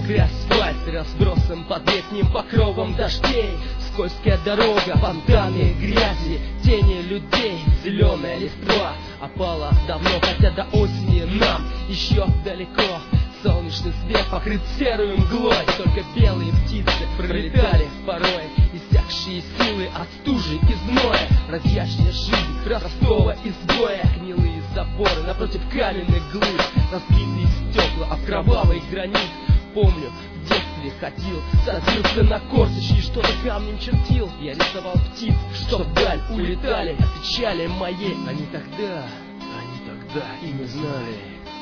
грязь, асфальт разбросан под летним покровом дождей. Скользкая дорога, фонтаны грязи, тени людей, зеленая листва опала давно, хотя до осени нам еще далеко. Солнечный свет покрыт серой мглой, только белые птицы пролетали порой, иссякшие силы от стужи и зноя. Разъящая жизнь простого изгоя, гнилые заборы напротив каменных глыб, разбитые стекла об кровавый гранит. Помню, в детстве ходил, садился на корточки, что-то камнем чертил. Я рисовал птиц, что вдаль улетали от печали моей. Они тогда и не знали.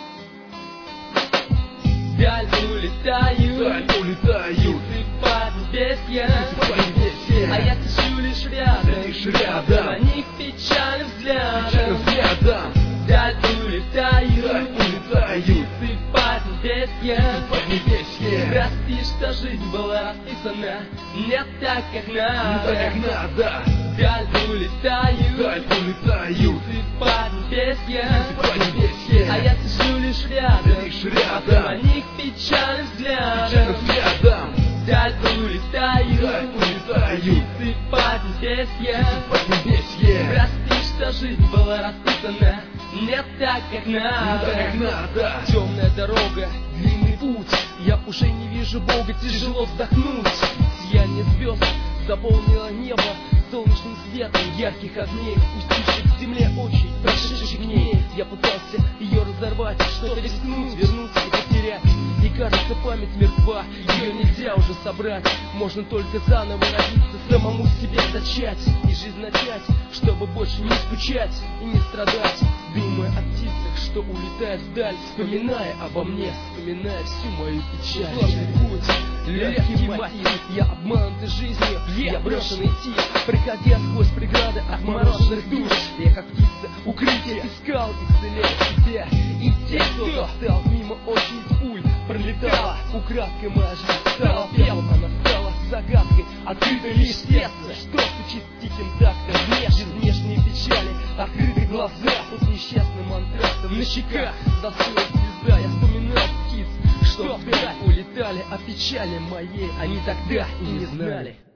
Вдаль улетают, птицы по небесье, а я сижу лишь рядом, на них печальным взглядом. Вдаль улетают, птицы по небесье. Прости, что жизнь была расписана не так, как надо. Вдаль улетают, птицы по небесье, а я сижу лишь рядом, на них печальным взглядом. Вдаль улетают, птицы по небесье. Прости, что жизнь была расписана не так, как надо. Темная дорога, длинный путь, я уже не вижу Бога, тяжело вздохнуть. Сияние звезд заполнило небо солнечным светом ярких огней, пустивших к земле очи, прошедших к ней. Я пытался ее разорвать, что-то рискнуть, вернуться и потерять. И кажется, память мертва, ее нельзя уже собрать. Можно только заново родиться, самому себе зачать и жизнь начать, чтобы больше не скучать и не страдать. Думая о птицах, что улетают вдаль, вспоминая обо мне, вспоминая всю мою печаль. Сложный путь, легкий мотив, я обманутый жизнью, я брошенный тип, проходя сквозь преграды отмороженных душ. Я как птица укрытие искал, исцеляя себя. И те, кто стал мимо очередь пуль, пролетала украдкой моя жизнь, стала пелом, она стала загадкой, открытой лишь сердце, что стучит тихим тактом, без внешней печали, открыты глаза под несчастным антрактом, на щеках застыла звезда. Я вспоминаю птиц, что вдаль улетали, о печали моей они тогда и не знали.